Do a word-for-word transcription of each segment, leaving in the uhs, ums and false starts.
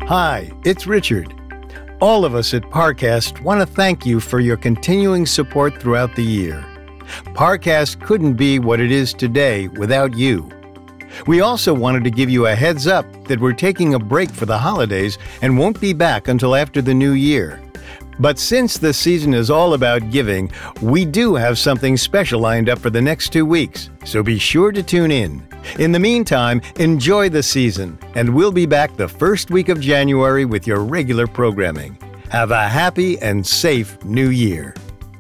Hi, it's Richard. All of us at Parcast want to thank you for your continuing support throughout the year. Parcast couldn't be what it is today without you. We also wanted to give you a heads up that we're taking a break for the holidays and won't be back until after the new year. But since the season is all about giving, we do have something special lined up for the next two weeks, so be sure to tune in. In the meantime, enjoy the season, and we'll be back the first week of January with your regular programming. Have a happy and safe New Year.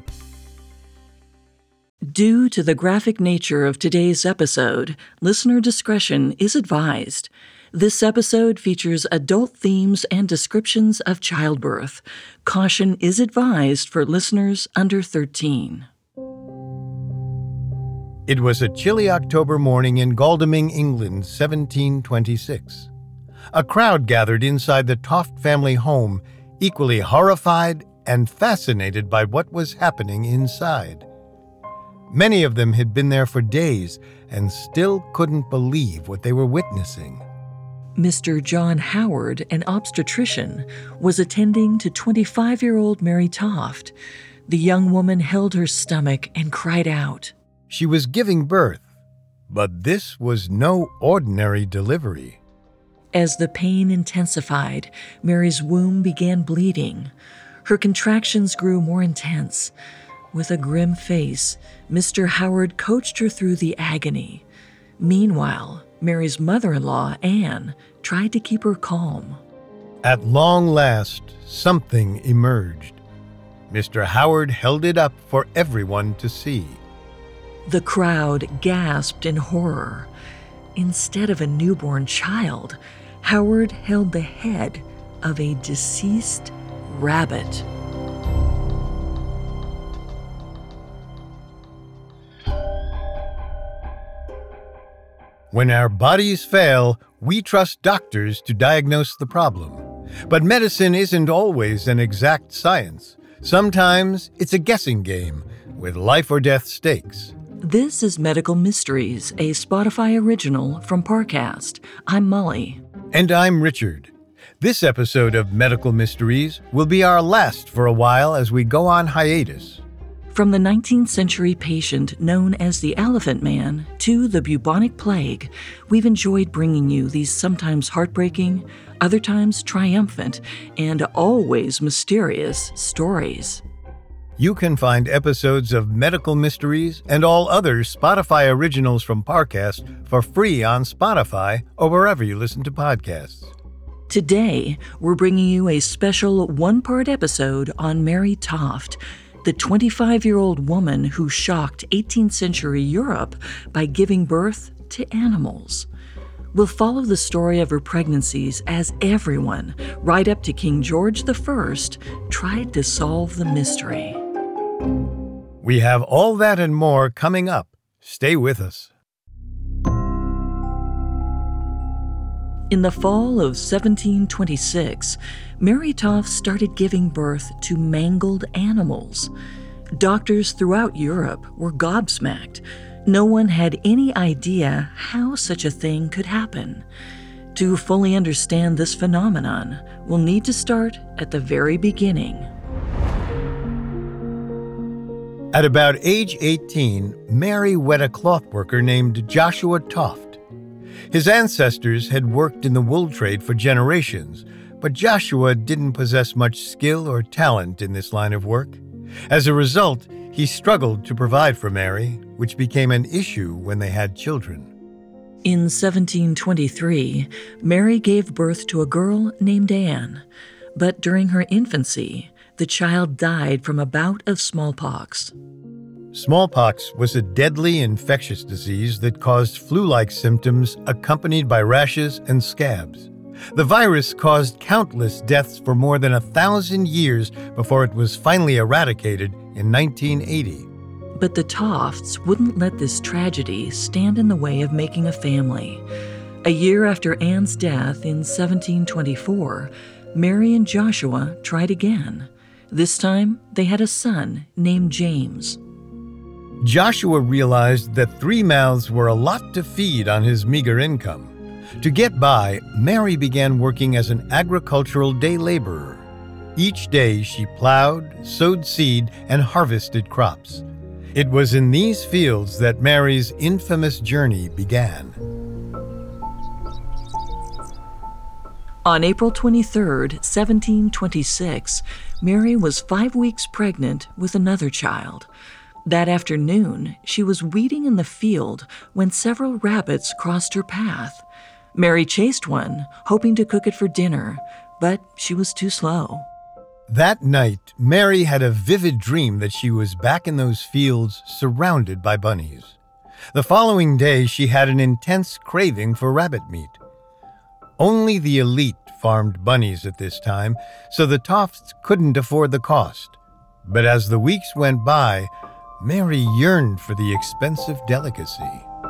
Due to the graphic nature of today's episode, listener discretion is advised. This episode features adult themes and descriptions of childbirth. Caution is advised for listeners under thirteen. It was a chilly October morning in Godalming, England, seventeen twenty-six. A crowd gathered inside the Toft family home, equally horrified and fascinated by what was happening inside. Many of them had been there for days and still couldn't believe what they were witnessing. Mister John Howard, an obstetrician, was attending to twenty-five-year-old Mary Toft. The young woman held her stomach and cried out. She was giving birth, but this was no ordinary delivery. As the pain intensified, Mary's womb began bleeding. Her contractions grew more intense. With a grim face, Mister Howard coached her through the agony. Meanwhile, Mary's mother-in-law, Anne, tried to keep her calm. At long last, something emerged. Mister Howard held it up for everyone to see. The crowd gasped in horror. Instead of a newborn child, Howard held the head of a deceased rabbit. When our bodies fail, we trust doctors to diagnose the problem. But medicine isn't always an exact science. Sometimes it's a guessing game with life or death stakes. This is Medical Mysteries, a Spotify original from Parcast. I'm Molly. And I'm Richard. This episode of Medical Mysteries will be our last for a while as we go on hiatus. From the nineteenth century patient known as the Elephant Man to the bubonic plague, we've enjoyed bringing you these sometimes heartbreaking, other times triumphant, and always mysterious stories. You can find episodes of Medical Mysteries and all other Spotify originals from Parcast for free on Spotify or wherever you listen to podcasts. Today, we're bringing you a special one-part episode on Mary Toft, the twenty-five-year-old woman who shocked eighteenth century Europe by giving birth to animals. We'll follow the story of her pregnancies as everyone, right up to King George the First, tried to solve the mystery. We have all that and more coming up. Stay with us. In the fall of seventeen twenty-six, Mary Toft started giving birth to mangled animals. Doctors throughout Europe were gobsmacked. No one had any idea how such a thing could happen. To fully understand this phenomenon, we'll need to start at the very beginning. At about age eighteen, Mary wed a clothworker named Joshua Toft. His ancestors had worked in the wool trade for generations, but Joshua didn't possess much skill or talent in this line of work. As a result, he struggled to provide for Mary, which became an issue when they had children. In seventeen twenty-three, Mary gave birth to a girl named Anne, but during her infancy, the child died from a bout of smallpox. Smallpox was a deadly infectious disease that caused flu-like symptoms accompanied by rashes and scabs. The virus caused countless deaths for more than a thousand years before it was finally eradicated in nineteen eighty. But the Tofts wouldn't let this tragedy stand in the way of making a family. A year after Anne's death in seventeen twenty-four, Mary and Joshua tried again. This time, they had a son named James. Joshua realized that three mouths were a lot to feed on his meager income. To get by, Mary began working as an agricultural day laborer. Each day she plowed, sowed seed, and harvested crops. It was in these fields that Mary's infamous journey began. On April twenty-third, seventeen twenty-six, Mary was five weeks pregnant with another child. That afternoon, she was weeding in the field when several rabbits crossed her path. Mary chased one, hoping to cook it for dinner, but she was too slow. That night, Mary had a vivid dream that she was back in those fields surrounded by bunnies. The following day, she had an intense craving for rabbit meat. Only the elite farmed bunnies at this time, so the Tofts couldn't afford the cost. But as the weeks went by, Mary yearned for the expensive delicacy.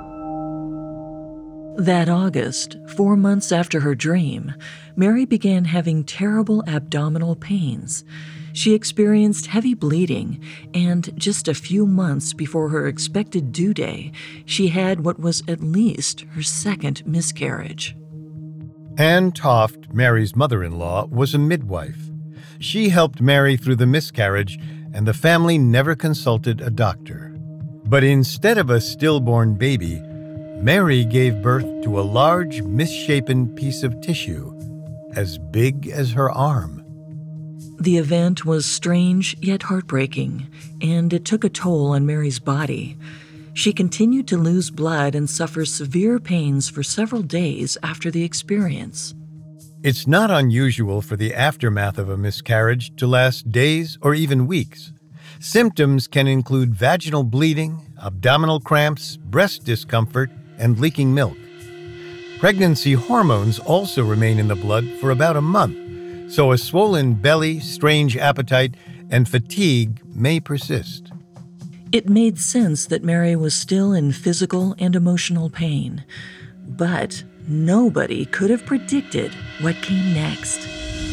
That August, four months after her dream, Mary began having terrible abdominal pains. She experienced heavy bleeding, and just a few months before her expected due day, she had what was at least her second miscarriage. Anne Toft, Mary's mother-in-law, was a midwife. She helped Mary through the miscarriage, and the family never consulted a doctor. But instead of a stillborn baby, Mary gave birth to a large, misshapen piece of tissue, as big as her arm. The event was strange yet heartbreaking, and it took a toll on Mary's body. She continued to lose blood and suffer severe pains for several days after the experience. It's not unusual for the aftermath of a miscarriage to last days or even weeks. Symptoms can include vaginal bleeding, abdominal cramps, breast discomfort, and leaking milk. Pregnancy hormones also remain in the blood for about a month, so a swollen belly, strange appetite, and fatigue may persist. It made sense that Mary was still in physical and emotional pain, but nobody could have predicted what came next.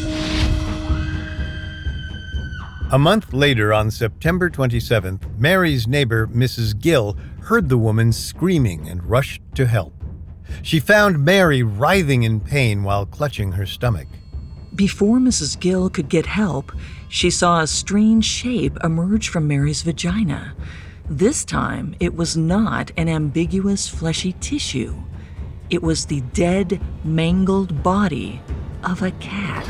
A month later, on September twenty-seventh, Mary's neighbor, Missus Gill, heard the woman screaming and rushed to help. She found Mary writhing in pain while clutching her stomach. Before Missus Gill could get help, she saw a strange shape emerge from Mary's vagina. This time, it was not an ambiguous fleshy tissue. It was the dead, mangled body of a cat.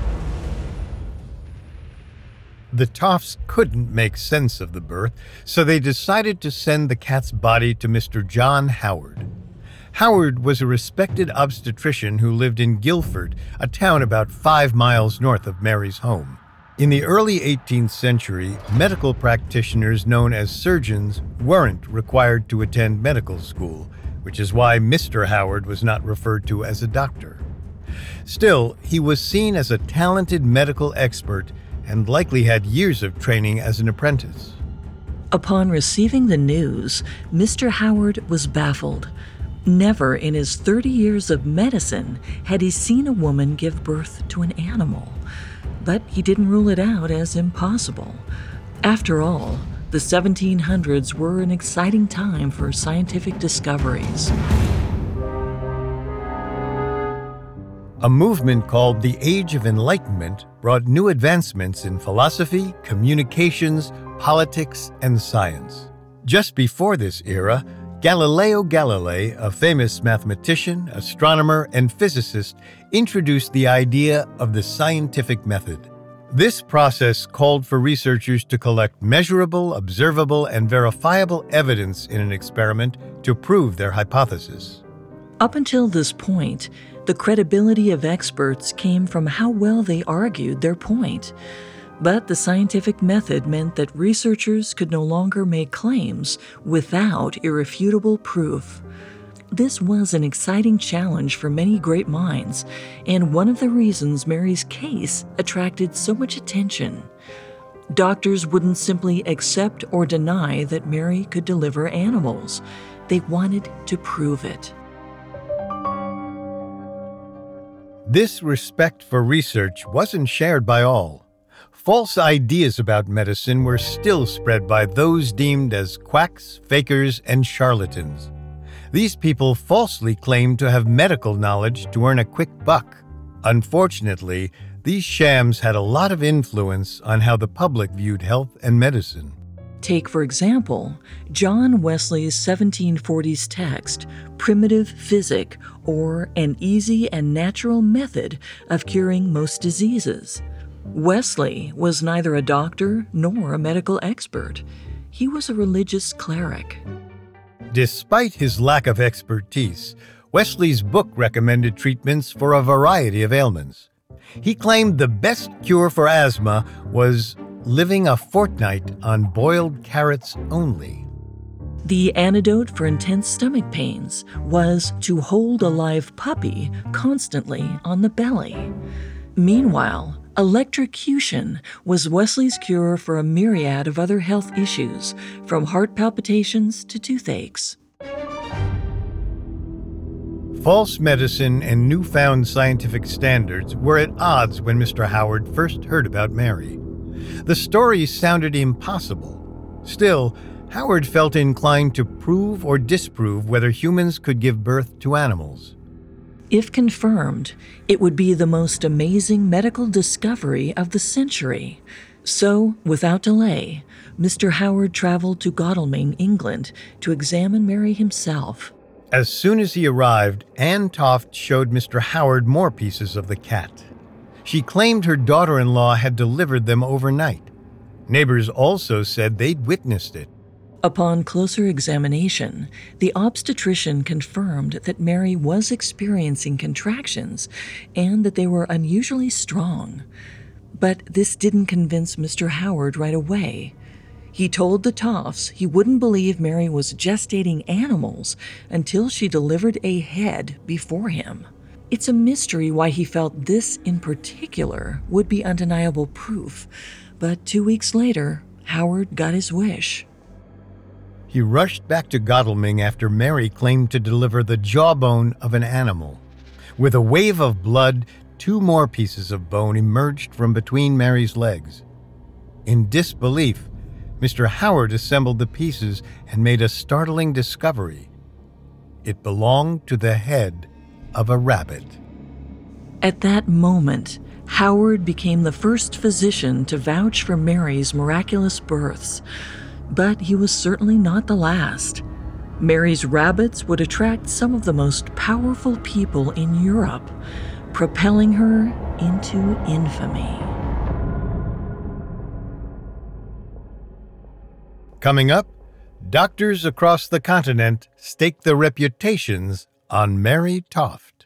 The Tofts couldn't make sense of the birth, so they decided to send the cat's body to Mister John Howard. Howard was a respected obstetrician who lived in Guilford, a town about five miles north of Mary's home. In the early eighteenth century, medical practitioners known as surgeons weren't required to attend medical school, which is why Mister Howard was not referred to as a doctor. Still, he was seen as a talented medical expert and likely had years of training as an apprentice. Upon receiving the news, Mister Howard was baffled. Never in his thirty years of medicine had he seen a woman give birth to an animal. But he didn't rule it out as impossible. After all, the seventeen hundreds were an exciting time for scientific discoveries. A movement called the Age of Enlightenment brought new advancements in philosophy, communications, politics, and science. Just before this era, Galileo Galilei, a famous mathematician, astronomer, and physicist, introduced the idea of the scientific method. This process called for researchers to collect measurable, observable, and verifiable evidence in an experiment to prove their hypothesis. Up until this point, the credibility of experts came from how well they argued their point. But the scientific method meant that researchers could no longer make claims without irrefutable proof. This was an exciting challenge for many great minds, and one of the reasons Mary's case attracted so much attention. Doctors wouldn't simply accept or deny that Mary could deliver animals. They wanted to prove it. This respect for research wasn't shared by all. False ideas about medicine were still spread by those deemed as quacks, fakers, and charlatans. These people falsely claimed to have medical knowledge to earn a quick buck. Unfortunately, these shams had a lot of influence on how the public viewed health and medicine. Take, for example, John Wesley's seventeen forties text, Primitive Physic, or An Easy and Natural Method of Curing Most Diseases. Wesley was neither a doctor nor a medical expert. He was a religious cleric. Despite his lack of expertise, Wesley's book recommended treatments for a variety of ailments. He claimed the best cure for asthma was living a fortnight on boiled carrots only. The antidote for intense stomach pains was to hold a live puppy constantly on the belly. Meanwhile, electrocution was Wesley's cure for a myriad of other health issues, from heart palpitations to toothaches. False medicine and newfound scientific standards were at odds when Mister Howard first heard about Mary. The stories sounded impossible. Still, Howard felt inclined to prove or disprove whether humans could give birth to animals. If confirmed, it would be the most amazing medical discovery of the century. So, without delay, Mister Howard traveled to Godalming, England, to examine Mary himself. As soon as he arrived, Anne Toft showed Mister Howard more pieces of the cat. She claimed her daughter-in-law had delivered them overnight. Neighbors also said they'd witnessed it. Upon closer examination, the obstetrician confirmed that Mary was experiencing contractions and that they were unusually strong. But this didn't convince Mister Howard right away. He told the Tofts he wouldn't believe Mary was gestating animals until she delivered a head before him. It's a mystery why he felt this in particular would be undeniable proof, but two weeks later, Howard got his wish. He rushed back to Godalming after Mary claimed to deliver the jawbone of an animal. With a wave of blood, two more pieces of bone emerged from between Mary's legs. In disbelief, Mister Howard assembled the pieces and made a startling discovery. It belonged to the head of a rabbit. At that moment, Howard became the first physician to vouch for Mary's miraculous births. But he was certainly not the last. Mary's rabbits would attract some of the most powerful people in Europe, propelling her into infamy. Coming up, doctors across the continent stake their reputations on Mary Toft.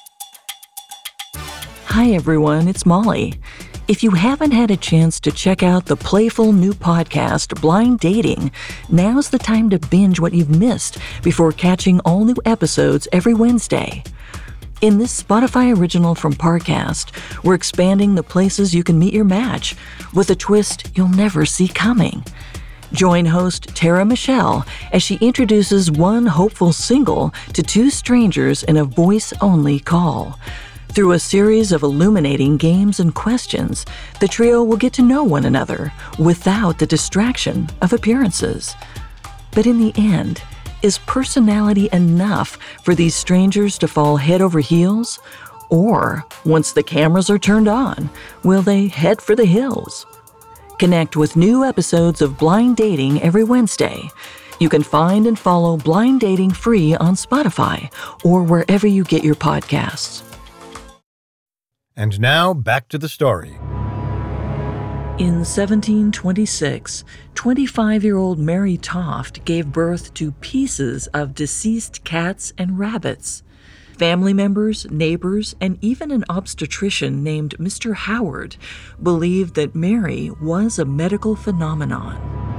Hi everyone, it's Molly. If you haven't had a chance to check out the playful new podcast, Blind Dating, now's the time to binge what you've missed before catching all new episodes every Wednesday. In this Spotify original from Parcast, we're expanding the places you can meet your match with a twist you'll never see coming. Join host Tara Michelle as she introduces one hopeful single to two strangers in a voice-only call. Through a series of illuminating games and questions, the trio will get to know one another without the distraction of appearances. But in the end, is personality enough for these strangers to fall head over heels? Or, once the cameras are turned on, will they head for the hills? Connect with new episodes of Blind Dating every Wednesday. You can find and follow Blind Dating free on Spotify or wherever you get your podcasts. And now, back to the story. In seventeen twenty-six, twenty-five-year-old Mary Toft gave birth to pieces of deceased cats and rabbits. Family members, neighbors, and even an obstetrician named Mister Howard believed that Mary was a medical phenomenon.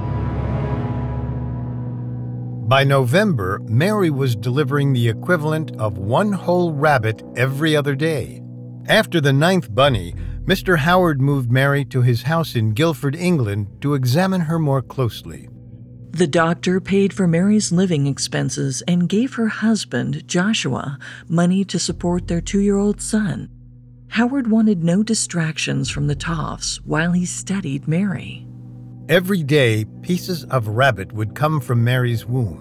By November, Mary was delivering the equivalent of one whole rabbit every other day. After the ninth bunny, Mister Howard moved Mary to his house in Guildford, England, to examine her more closely. The doctor paid for Mary's living expenses and gave her husband, Joshua, money to support their two-year-old son. Howard wanted no distractions from the Tofts while he studied Mary. Every day, pieces of rabbit would come from Mary's womb.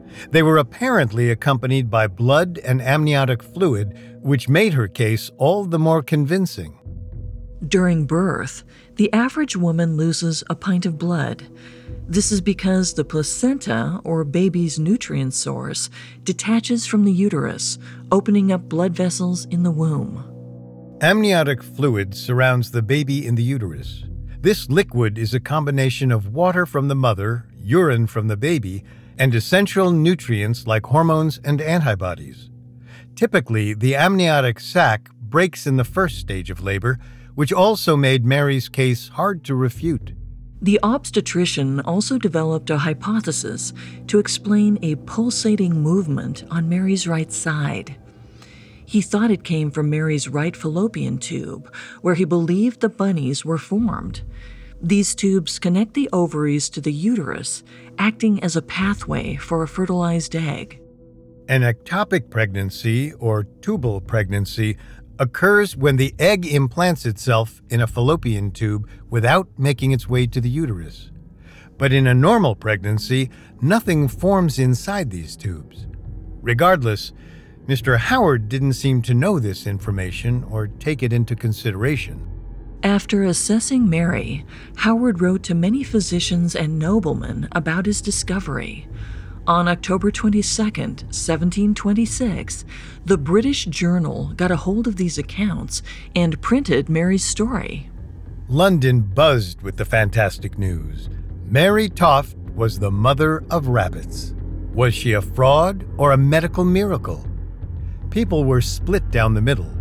They were apparently accompanied by blood and amniotic fluid, which made her case all the more convincing. During birth, the average woman loses a pint of blood. This is because the placenta, or baby's nutrient source, detaches from the uterus, opening up blood vessels in the womb. Amniotic fluid surrounds the baby in the uterus. This liquid is a combination of water from the mother, urine from the baby, and essential nutrients like hormones and antibodies. Typically, the amniotic sac breaks in the first stage of labor, which also made Mary's case hard to refute. The obstetrician also developed a hypothesis to explain a pulsating movement on Mary's right side. He thought it came from Mary's right fallopian tube, where he believed the bunnies were formed. These tubes connect the ovaries to the uterus, acting as a pathway for a fertilized egg. An ectopic pregnancy, or tubal pregnancy, occurs when the egg implants itself in a fallopian tube without making its way to the uterus. But in a normal pregnancy, nothing forms inside these tubes. Regardless, Mister Howard didn't seem to know this information or take it into consideration. After assessing Mary, Howard wrote to many physicians and noblemen about his discovery. On October twenty-second, seventeen twenty-six, the British Journal got a hold of these accounts and printed Mary's story. London buzzed with the fantastic news. Mary Toft was the mother of rabbits. Was she a fraud or a medical miracle? People were split down the middle.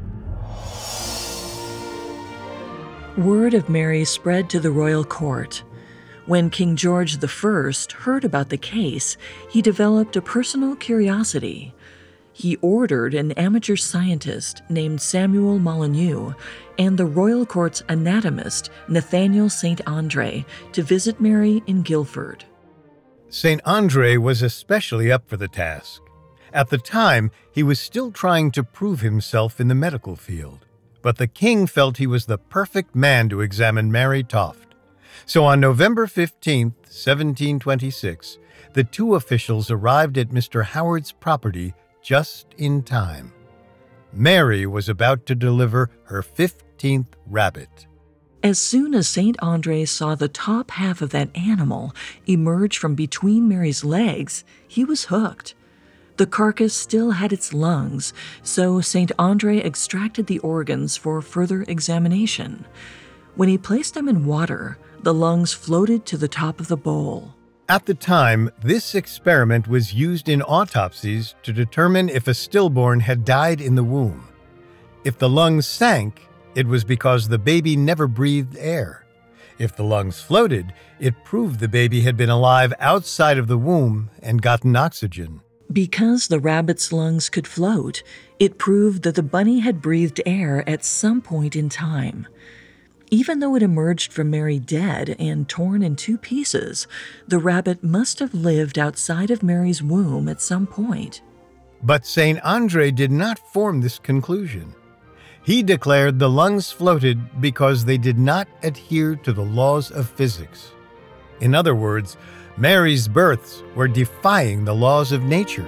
Word of Mary spread to the royal court. When King George the First heard about the case, he developed a personal curiosity. He ordered an amateur scientist named Samuel Molyneux and the royal court's anatomist Nathaniel Saint Andre to visit Mary in Guildford. Saint Andre was especially up for the task. At the time, he was still trying to prove himself in the medical field, but the king felt he was the perfect man to examine Mary Toft. So on November fifteenth, seventeen twenty-six, the two officials arrived at Mister Howard's property just in time. Mary was about to deliver her fifteenth rabbit. As soon as Saint Andre saw the top half of that animal emerge from between Mary's legs, he was hooked. The carcass still had its lungs, so Saint Andre extracted the organs for further examination. When he placed them in water, the lungs floated to the top of the bowl. At the time, this experiment was used in autopsies to determine if a stillborn had died in the womb. If the lungs sank, it was because the baby never breathed air. If the lungs floated, it proved the baby had been alive outside of the womb and gotten oxygen. Because the rabbit's lungs could float, it proved that the bunny had breathed air at some point in time. Even though it emerged from Mary dead and torn in two pieces, the rabbit must have lived outside of Mary's womb at some point. But Saint Andre did not form this conclusion. He declared the lungs floated because they did not adhere to the laws of physics. In other words, Mary's births were defying the laws of nature.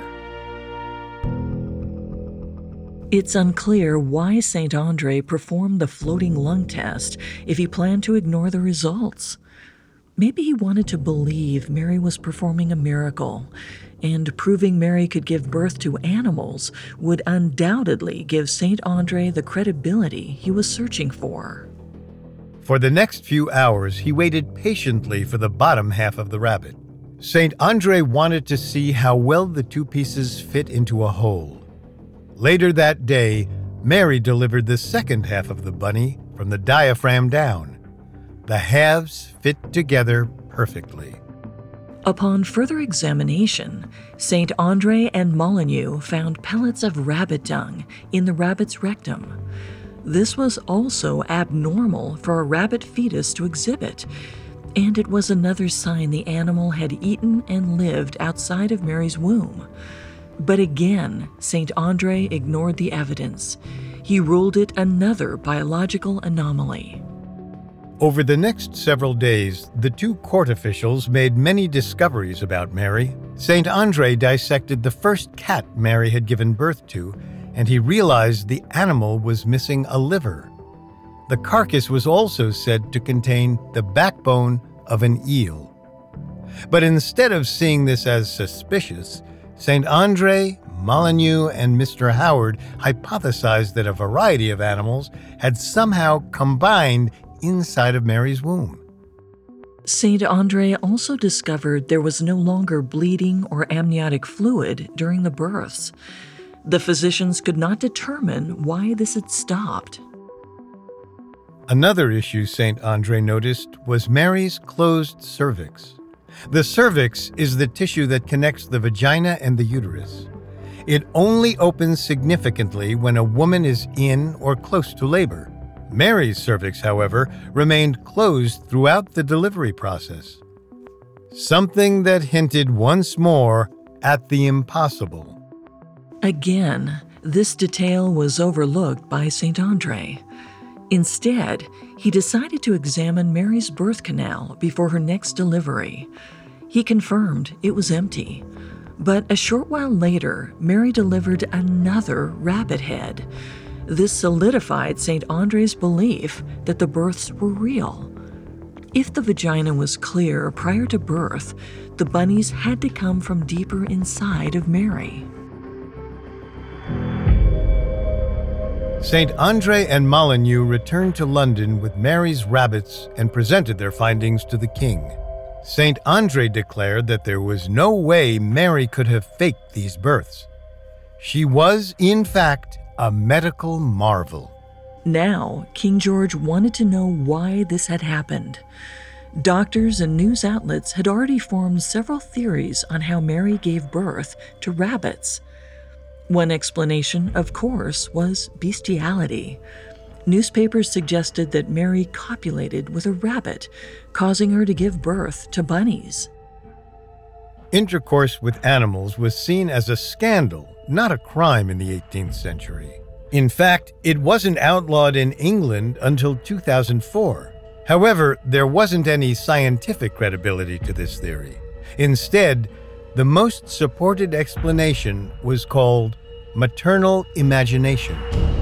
It's unclear why Saint Andre performed the floating lung test if he planned to ignore the results. Maybe he wanted to believe Mary was performing a miracle, and proving Mary could give birth to animals would undoubtedly give Saint Andre the credibility he was searching for. For the next few hours, he waited patiently for the bottom half of the rabbit. Saint Andre wanted to see how well the two pieces fit into a whole. Later that day, Mary delivered the second half of the bunny from the diaphragm down. The halves fit together perfectly. Upon further examination, Saint Andre and Molyneux found pellets of rabbit dung in the rabbit's rectum. This was also abnormal for a rabbit fetus to exhibit, and it was another sign the animal had eaten and lived outside of Mary's womb. But again, Saint Andre ignored the evidence. He ruled it another biological anomaly. Over the next several days, the two court officials made many discoveries about Mary. Saint Andre dissected the first cat Mary had given birth to, and he realized the animal was missing a liver. The carcass was also said to contain the backbone of an eel. But instead of seeing this as suspicious, Saint Andre, Molyneux, and Mister Howard hypothesized that a variety of animals had somehow combined inside of Mary's womb. Saint Andre also discovered there was no longer bleeding or amniotic fluid during the births. The physicians could not determine why this had stopped. Another issue Saint Andre noticed was Mary's closed cervix. The cervix is the tissue that connects the vagina and the uterus. It only opens significantly when a woman is in or close to labor. Mary's cervix, however, remained closed throughout the delivery process. Something that hinted once more at the impossible. Again, this detail was overlooked by Saint Andre. Instead, he decided to examine Mary's birth canal before her next delivery. He confirmed it was empty. But a short while later, Mary delivered another rabbit head. This solidified Saint Andre's belief that the births were real. If the vagina was clear prior to birth, the bunnies had to come from deeper inside of Mary. Saint Andre and Molyneux returned to London with Mary's rabbits and presented their findings to the king. Saint Andre declared that there was no way Mary could have faked these births. She was, in fact, a medical marvel. Now, King George wanted to know why this had happened. Doctors and news outlets had already formed several theories on how Mary gave birth to rabbits. One explanation, of course, was bestiality. Newspapers suggested that Mary copulated with a rabbit, causing her to give birth to bunnies. Intercourse with animals was seen as a scandal, not a crime in the eighteenth century. In fact, it wasn't outlawed in England until two thousand four. However, there wasn't any scientific credibility to this theory. Instead, the most supported explanation was called maternal imagination.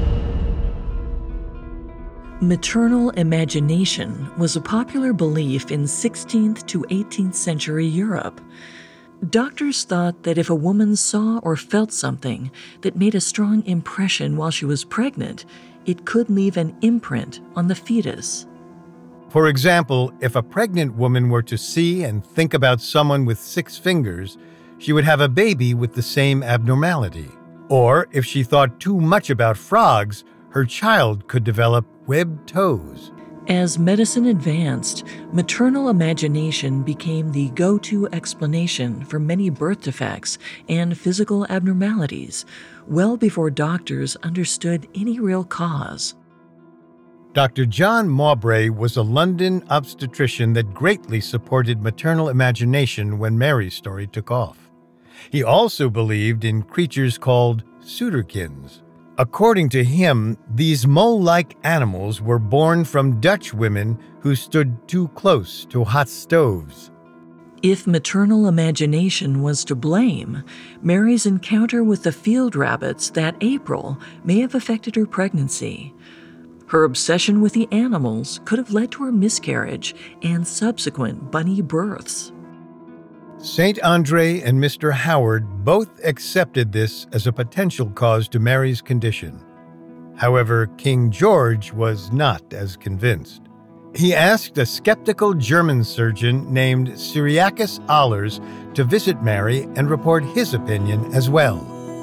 Maternal imagination was a popular belief in sixteenth to eighteenth century Europe. Doctors thought that if a woman saw or felt something that made a strong impression while she was pregnant, it could leave an imprint on the fetus. For example, if a pregnant woman were to see and think about someone with six fingers, she would have a baby with the same abnormality. Or if she thought too much about frogs, her child could develop webbed toes. As medicine advanced, maternal imagination became the go-to explanation for many birth defects and physical abnormalities, well before doctors understood any real cause. Doctor John Mowbray was a London obstetrician that greatly supported maternal imagination when Mary's story took off. He also believed in creatures called Sutterkins. According to him, these mole-like animals were born from Dutch women who stood too close to hot stoves. If maternal imagination was to blame, Mary's encounter with the field rabbits that April may have affected her pregnancy. Her obsession with the animals could have led to her miscarriage and subsequent bunny births. Saint Andre and Mister Howard both accepted this as a potential cause to Mary's condition. However, King George was not as convinced. He asked a skeptical German surgeon named Cyriacus Ahlers to visit Mary and report his opinion as well.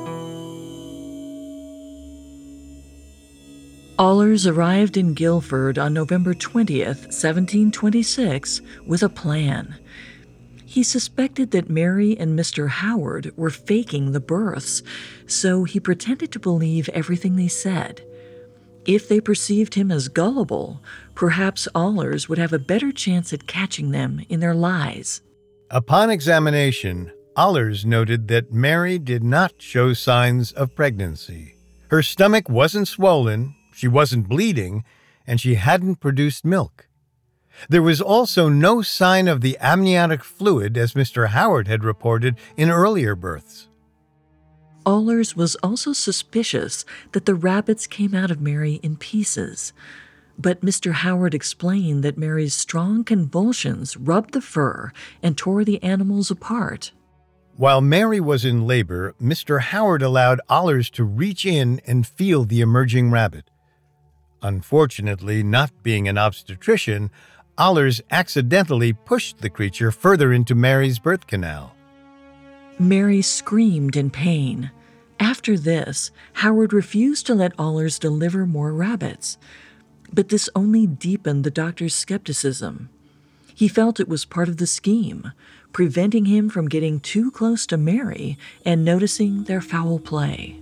Ahlers arrived in Guildford on November twentieth, seventeen twenty-six, with a plan. He suspected that Mary and Mister Howard were faking the births, so he pretended to believe everything they said. If they perceived him as gullible, perhaps Ahlers would have a better chance at catching them in their lies. Upon examination, Ahlers noted that Mary did not show signs of pregnancy. Her stomach wasn't swollen, she wasn't bleeding, and she hadn't produced milk. There was also no sign of the amniotic fluid, as Mister Howard had reported in earlier births. Allers was also suspicious that the rabbits came out of Mary in pieces, but Mister Howard explained that Mary's strong convulsions rubbed the fur and tore the animals apart. While Mary was in labor, Mister Howard allowed Allers to reach in and feel the emerging rabbit. Unfortunately, not being an obstetrician, Allers accidentally pushed the creature further into Mary's birth canal. Mary screamed in pain. After this, Howard refused to let Allers deliver more rabbits. But this only deepened the doctor's skepticism. He felt it was part of the scheme, preventing him from getting too close to Mary and noticing their foul play.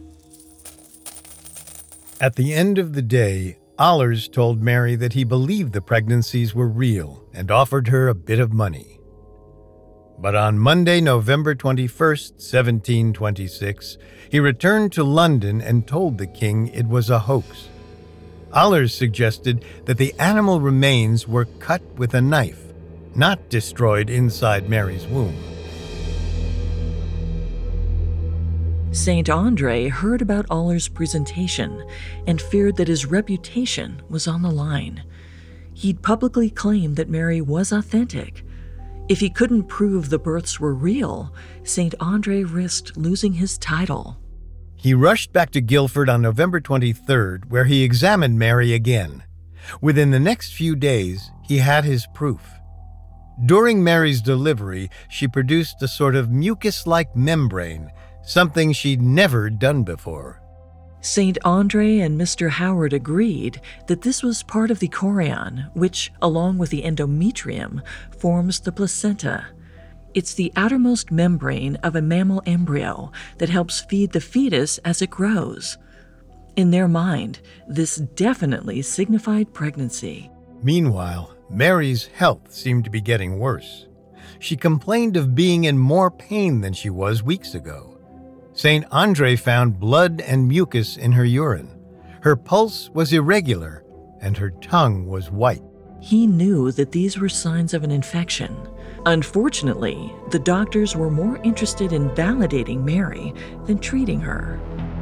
At the end of the day, Allers told Mary that he believed the pregnancies were real and offered her a bit of money. But on Monday, November twenty-first, seventeen twenty-six, he returned to London and told the king it was a hoax. Allers suggested that the animal remains were cut with a knife, not destroyed inside Mary's womb. Saint Andre heard about Allers' presentation and feared that his reputation was on the line. He'd publicly claimed that Mary was authentic. If he couldn't prove the births were real, Saint Andre risked losing his title. He rushed back to Guildford on November twenty-third, where he examined Mary again. Within the next few days, he had his proof. During Mary's delivery, she produced a sort of mucus-like membrane, something she'd never done before. Saint Andre and Mister Howard agreed that this was part of the chorion, which, along with the endometrium, forms the placenta. It's the outermost membrane of a mammal embryo that helps feed the fetus as it grows. In their mind, this definitely signified pregnancy. Meanwhile, Mary's health seemed to be getting worse. She complained of being in more pain than she was weeks ago. Saint Andre found blood and mucus in her urine. Her pulse was irregular, and her tongue was white. He knew that these were signs of an infection. Unfortunately, the doctors were more interested in validating Mary than treating her.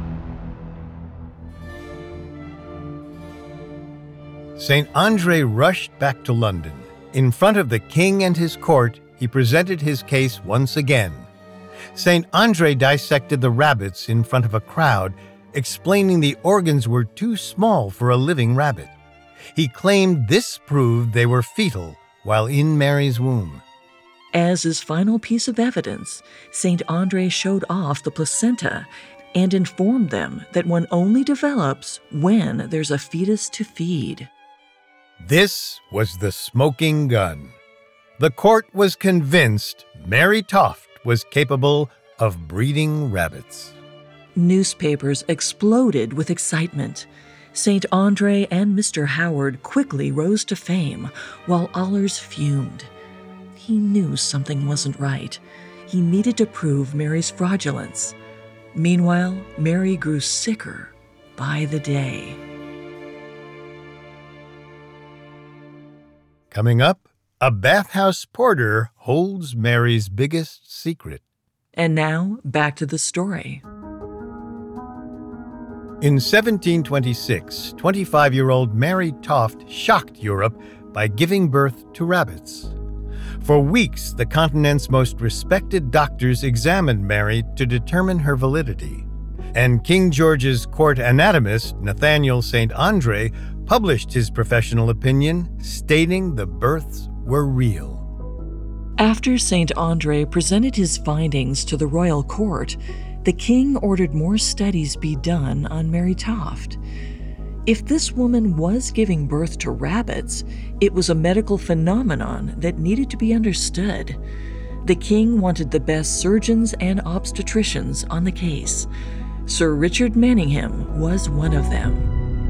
Saint Andre rushed back to London. In front of the king and his court, he presented his case once again. Saint Andre dissected the rabbits in front of a crowd, explaining the organs were too small for a living rabbit. He claimed this proved they were fetal while in Mary's womb. As his final piece of evidence, Saint Andre showed off the placenta and informed them that one only develops when there's a fetus to feed. This was the smoking gun. The court was convinced Mary Toft was capable of breeding rabbits. Newspapers exploded with excitement. Saint Andre and Mister Howard quickly rose to fame, while Allers fumed. He knew something wasn't right. He needed to prove Mary's fraudulence. Meanwhile, Mary grew sicker by the day. Coming up, a bathhouse porter holds Mary's biggest secret. And now, back to the story. In seventeen twenty-six, twenty-five-year-old Mary Toft shocked Europe by giving birth to rabbits. For weeks, the continent's most respected doctors examined Mary to determine her validity. And King George's court anatomist, Nathaniel Saint Andre, published his professional opinion, stating the births were real. After Saint Andre presented his findings to the royal court, the king ordered more studies be done on Mary Toft. If this woman was giving birth to rabbits, it was a medical phenomenon that needed to be understood. The king wanted the best surgeons and obstetricians on the case. Sir Richard Manningham was one of them.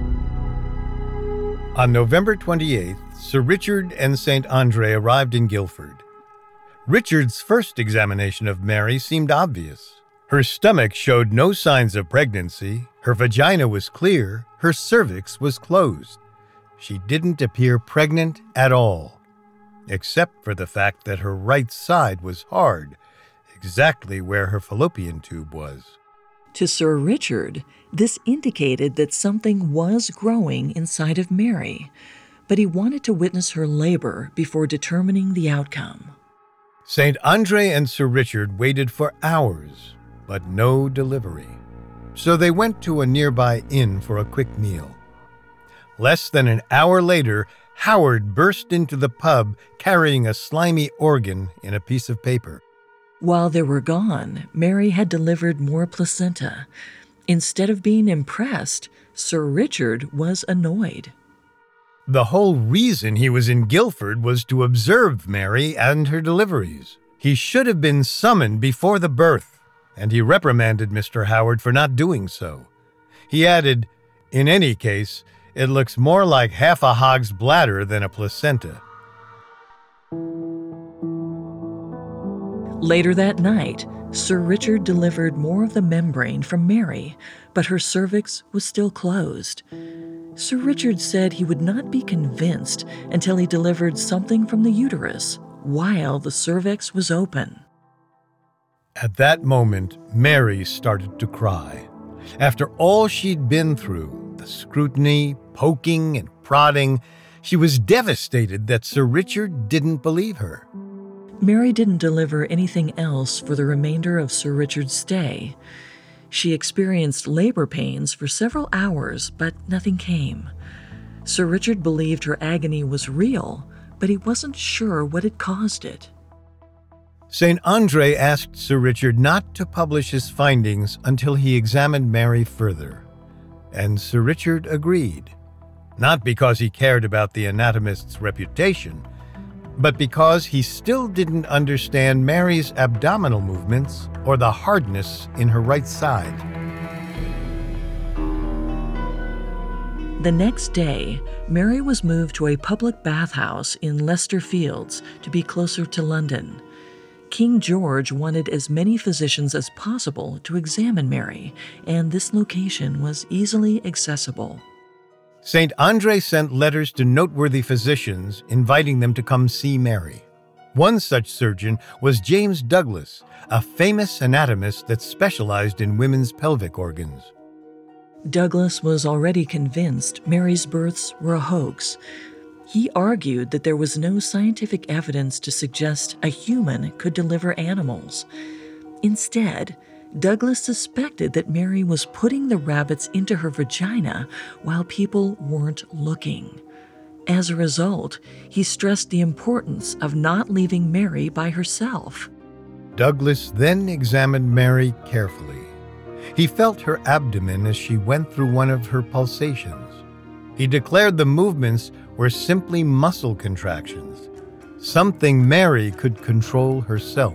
On November twenty-eighth, Sir Richard and Saint Andre arrived in Guildford. Richard's first examination of Mary seemed obvious. Her stomach showed no signs of pregnancy, her vagina was clear, her cervix was closed. She didn't appear pregnant at all. except for the fact that her right side was hard, exactly where her fallopian tube was. To Sir Richard, this indicated that something was growing inside of Mary, but he wanted to witness her labor before determining the outcome. Saint Andre and Sir Richard waited for hours, but no delivery. So they went to a nearby inn for a quick meal. Less than an hour later, Howard burst into the pub carrying a slimy organ in a piece of paper. While they were gone, Mary had delivered more placenta. Instead of being impressed, Sir Richard was annoyed. The whole reason he was in Guildford was to observe Mary and her deliveries. He should have been summoned before the birth, and he reprimanded Mister Howard for not doing so. He added, "In any case, it looks more like half a hog's bladder than a placenta." Later that night, Sir Richard delivered more of the membrane from Mary, but her cervix was still closed. Sir Richard said he would not be convinced until he delivered something from the uterus while the cervix was open. At that moment, Mary started to cry. After all she'd been through, the scrutiny, poking, and prodding, she was devastated that Sir Richard didn't believe her. Mary didn't deliver anything else for the remainder of Sir Richard's stay. She experienced labor pains for several hours, but nothing came. Sir Richard believed her agony was real, but he wasn't sure what had caused it. Saint Andre asked Sir Richard not to publish his findings until he examined Mary further, and Sir Richard agreed, not because he cared about the anatomist's reputation, but because he still didn't understand Mary's abdominal movements or the hardness in her right side. The next day, Mary was moved to a public bathhouse in Leicester Fields to be closer to London. King George wanted as many physicians as possible to examine Mary, and this location was easily accessible. Saint Andre sent letters to noteworthy physicians inviting them to come see Mary. One such surgeon was James Douglas, a famous anatomist that specialized in women's pelvic organs. Douglas was already convinced Mary's births were a hoax. He argued that there was no scientific evidence to suggest a human could deliver animals. Instead, Douglas suspected that Mary was putting the rabbits into her vagina while people weren't looking. As a result, he stressed the importance of not leaving Mary by herself. Douglas then examined Mary carefully. He felt her abdomen as she went through one of her pulsations. He declared the movements were simply muscle contractions, something Mary could control herself.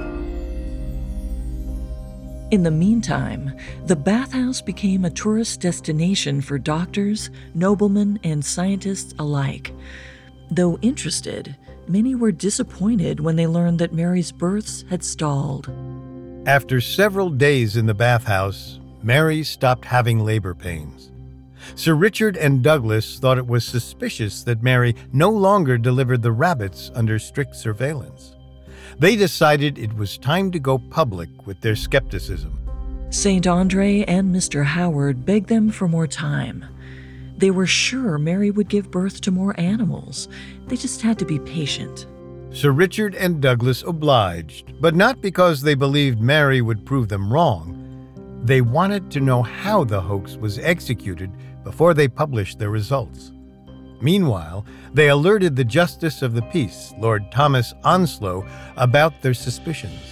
In the meantime, the bathhouse became a tourist destination for doctors, noblemen, and scientists alike. Though interested, many were disappointed when they learned that Mary's births had stalled. After several days in the bathhouse, Mary stopped having labor pains. Sir Richard and Douglas thought it was suspicious that Mary no longer delivered the rabbits under strict surveillance. They decided it was time to go public with their skepticism. Saint Andre and Mister Howard begged them for more time. They were sure Mary would give birth to more animals. They just had to be patient. Sir Richard and Douglas obliged, but not because they believed Mary would prove them wrong. They wanted to know how the hoax was executed before they published their results. Meanwhile, they alerted the Justice of the Peace, Lord Thomas Onslow, about their suspicions.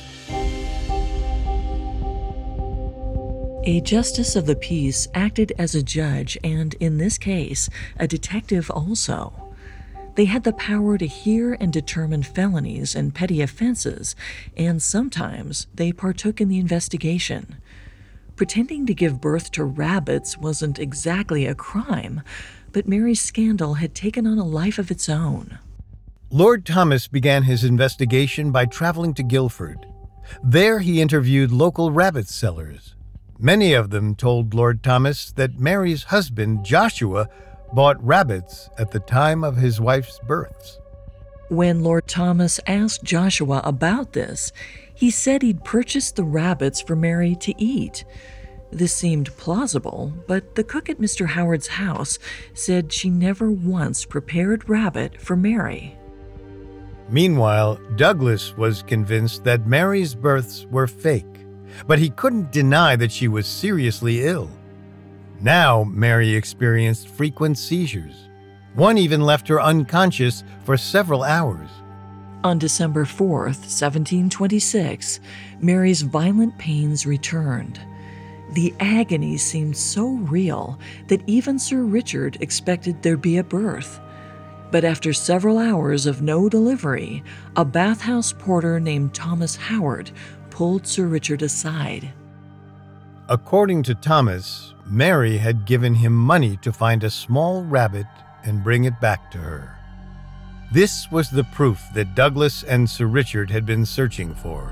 A Justice of the Peace acted as a judge and, in this case, a detective also. They had the power to hear and determine felonies and petty offenses, and sometimes they partook in the investigation. Pretending to give birth to rabbits wasn't exactly a crime, but Mary's scandal had taken on a life of its own. Lord Thomas began his investigation by traveling to Guildford. There he interviewed local rabbit sellers. Many of them told Lord Thomas that Mary's husband, Joshua, bought rabbits at the time of his wife's births. When Lord Thomas asked Joshua about this, he said he'd purchased the rabbits for Mary to eat. This seemed plausible, but the cook at Mister Howard's house said she never once prepared rabbit for Mary. Meanwhile, Douglas was convinced that Mary's births were fake, but he couldn't deny that she was seriously ill. Now, Mary experienced frequent seizures. One even left her unconscious for several hours. On December fourth, seventeen twenty-six, Mary's violent pains returned. The agony seemed so real that even Sir Richard expected there'd be a birth. But after several hours of no delivery, a bathhouse porter named Thomas Howard pulled Sir Richard aside. According to Thomas, Mary had given him money to find a small rabbit and bring it back to her. This was the proof that Douglas and Sir Richard had been searching for.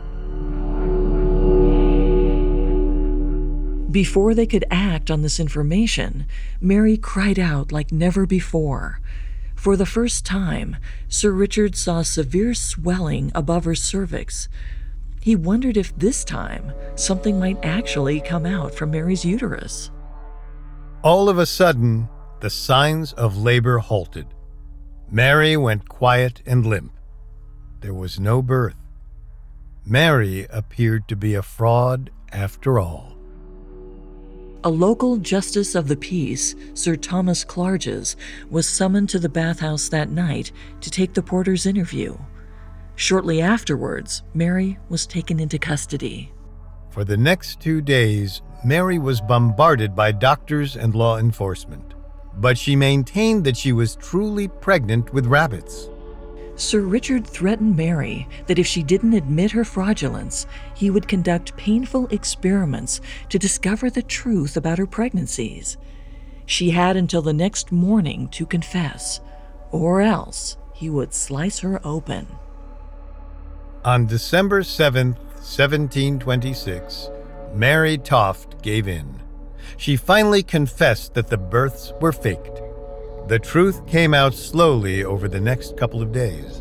Before they could act on this information, Mary cried out like never before. For the first time, Sir Richard saw severe swelling above her cervix. He wondered if this time something might actually come out from Mary's uterus. All of a sudden, the signs of labor halted. Mary went quiet and limp. There was no birth. Mary appeared to be a fraud after all. A local justice of the peace, Sir Thomas Clarges, was summoned to the bathhouse that night to take the porter's interview. Shortly afterwards, Mary was taken into custody. For the next two days, Mary was bombarded by doctors and law enforcement, but she maintained that she was truly pregnant with rabbits. Sir Richard threatened Mary that if she didn't admit her fraudulence, he would conduct painful experiments to discover the truth about her pregnancies. She had until the next morning to confess, or else he would slice her open. On December seventh, seventeen twenty-six, Mary Toft gave in. She finally confessed that the births were faked. The truth came out slowly over the next couple of days.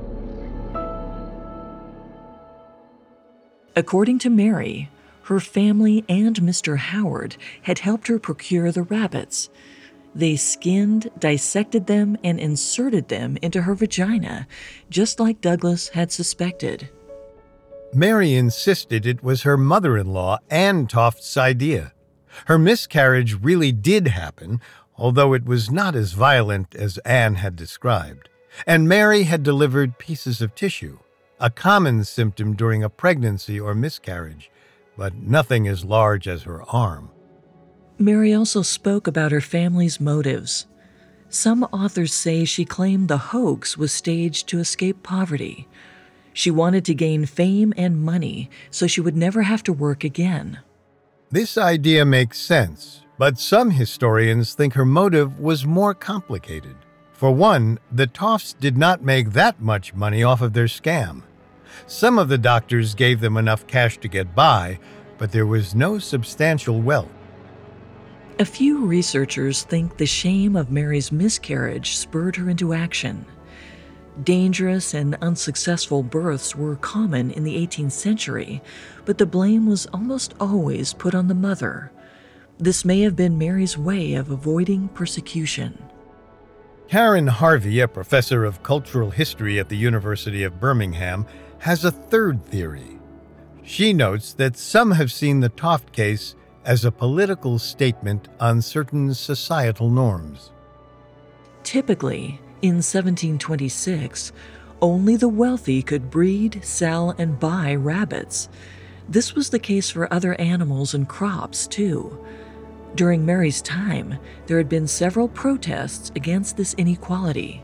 According to Mary, her family and Mister Howard had helped her procure the rabbits. They skinned, dissected them, and inserted them into her vagina, just like Douglas had suspected. Mary insisted it was her mother-in-law, Anne Toft's idea. Her miscarriage really did happen, although it was not as violent as Anne had described, and Mary had delivered pieces of tissue, a common symptom during a pregnancy or miscarriage, but nothing as large as her arm. Mary also spoke about her family's motives. Some authors say she claimed the hoax was staged to escape poverty. She wanted to gain fame and money so she would never have to work again. This idea makes sense, but some historians think her motive was more complicated. For one, the Tofts did not make that much money off of their scam. Some of the doctors gave them enough cash to get by, but there was no substantial wealth. A few researchers think the shame of Mary's miscarriage spurred her into action. Dangerous and unsuccessful births were common in the eighteenth century, but the blame was almost always put on the mother. This may have been Mary's way of avoiding persecution. Karen Harvey, a professor of cultural history at the University of Birmingham, has a third theory. She notes that some have seen the Toft case as a political statement on certain societal norms. Typically, in seventeen twenty-six, only the wealthy could breed, sell, and buy rabbits. This was the case for other animals and crops, too. During Mary's time, there had been several protests against this inequality.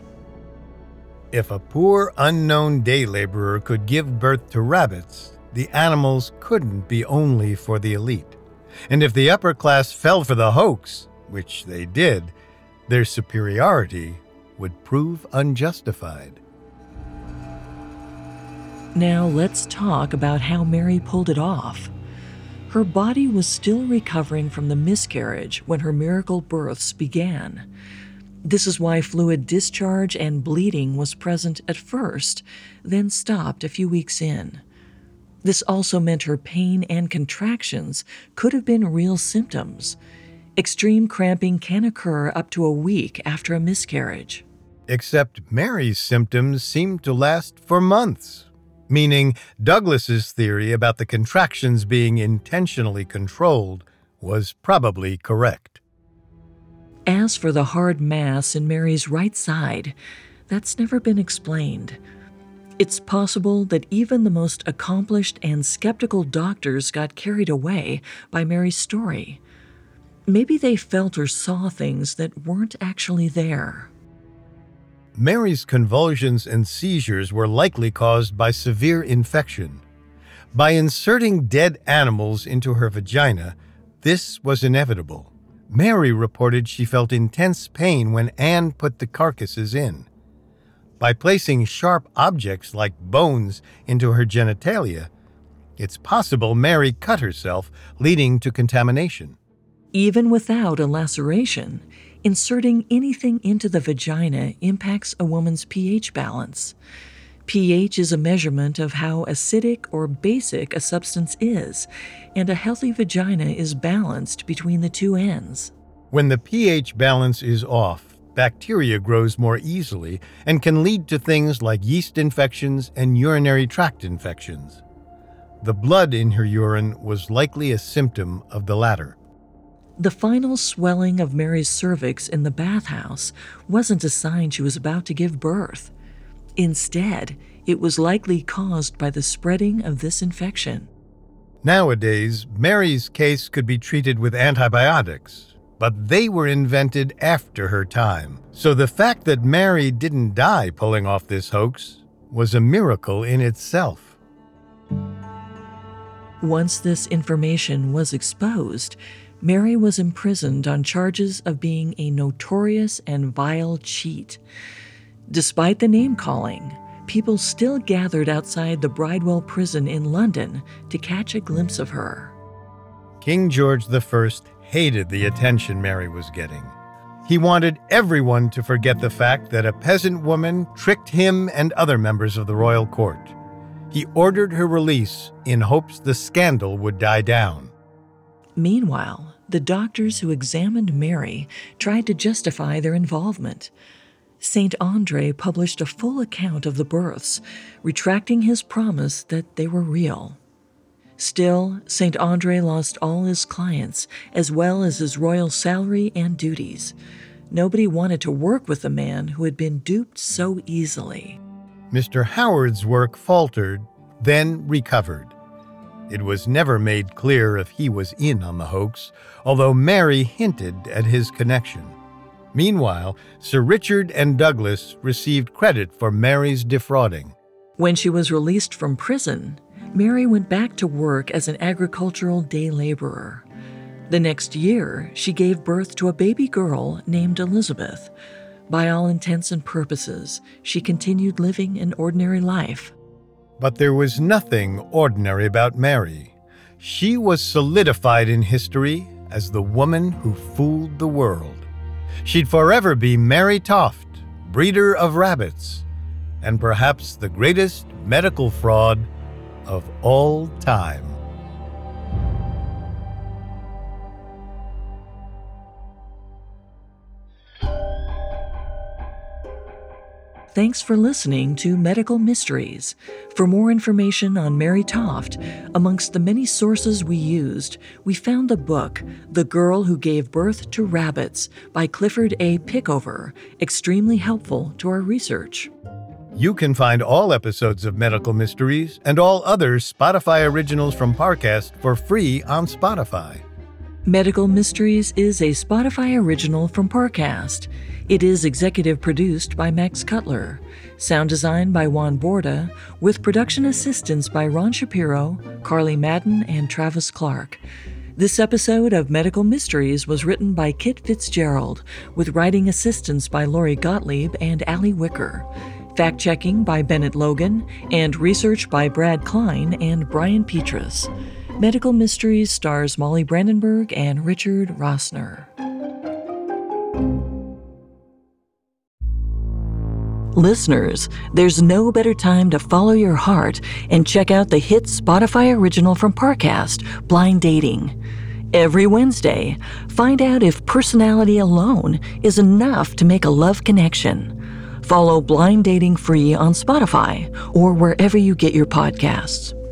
If a poor, unknown day laborer could give birth to rabbits, the animals couldn't be only for the elite. And if the upper class fell for the hoax, which they did, their superiority would prove unjustified. Now let's talk about how Mary pulled it off. Her body was still recovering from the miscarriage when her miracle births began. This is why fluid discharge and bleeding was present at first, then stopped a few weeks in. This also meant her pain and contractions could have been real symptoms. Extreme cramping can occur up to a week after a miscarriage. Except Mary's symptoms seemed to last for months, meaning Douglas's theory about the contractions being intentionally controlled was probably correct. As for the hard mass in Mary's right side, that's never been explained. It's possible that even the most accomplished and skeptical doctors got carried away by Mary's story. Maybe they felt or saw things that weren't actually there. Mary's convulsions and seizures were likely caused by severe infection. By inserting dead animals into her vagina, this was inevitable. Mary reported she felt intense pain when Anne put the carcasses in. By placing sharp objects like bones into her genitalia, it's possible Mary cut herself, leading to contamination. Even without a laceration, inserting anything into the vagina impacts a woman's pH balance. pH is a measurement of how acidic or basic a substance is, and a healthy vagina is balanced between the two ends. When the pH balance is off, bacteria grows more easily and can lead to things like yeast infections and urinary tract infections. The blood in her urine was likely a symptom of the latter. The final swelling of Mary's cervix in the bathhouse wasn't a sign she was about to give birth. Instead, it was likely caused by the spreading of this infection. Nowadays, Mary's case could be treated with antibiotics, but they were invented after her time. So the fact that Mary didn't die pulling off this hoax was a miracle in itself. Once this information was exposed, Mary was imprisoned on charges of being a notorious and vile cheat. Despite the name-calling, people still gathered outside the Bridewell prison in London to catch a glimpse of her. King George the First hated the attention Mary was getting. He wanted everyone to forget the fact that a peasant woman tricked him and other members of the royal court. He ordered her release in hopes the scandal would die down. Meanwhile, the doctors who examined Mary tried to justify their involvement. Saint Andre published a full account of the births, retracting his promise that they were real. Still, Saint Andre lost all his clients, as well as his royal salary and duties. Nobody wanted to work with a man who had been duped so easily. Mister Howard's work faltered, then recovered. It was never made clear if he was in on the hoax, although Mary hinted at his connection. Meanwhile, Sir Richard and Douglas received credit for Mary's defrauding. When she was released from prison, Mary went back to work as an agricultural day laborer. The next year, she gave birth to a baby girl named Elizabeth. By all intents and purposes, she continued living an ordinary life. But there was nothing ordinary about Mary. She was solidified in history as the woman who fooled the world. She'd forever be Mary Toft, breeder of rabbits, and perhaps the greatest medical fraud of all time. Thanks for listening to Medical Mysteries. For more information on Mary Toft, amongst the many sources we used, we found the book, The Girl Who Gave Birth to Rabbits by Clifford A. Pickover, extremely helpful to our research. You can find all episodes of Medical Mysteries and all other Spotify originals from Parcast for free on Spotify. Medical Mysteries is a Spotify original from Parcast. It is executive produced by Max Cutler, sound design by Juan Borda, with production assistance by Ron Shapiro, Carly Madden, and Travis Clark. This episode of Medical Mysteries was written by Kit Fitzgerald, with writing assistance by Lori Gottlieb and Allie Wicker, fact-checking by Bennett Logan, and research by Brad Klein and Brian Petrus. Medical Mysteries stars Molly Brandenburg and Richard Rossner. Listeners, there's no better time to follow your heart and check out the hit Spotify original from Parcast, Blind Dating. Every Wednesday, find out if personality alone is enough to make a love connection. Follow Blind Dating free on Spotify or wherever you get your podcasts.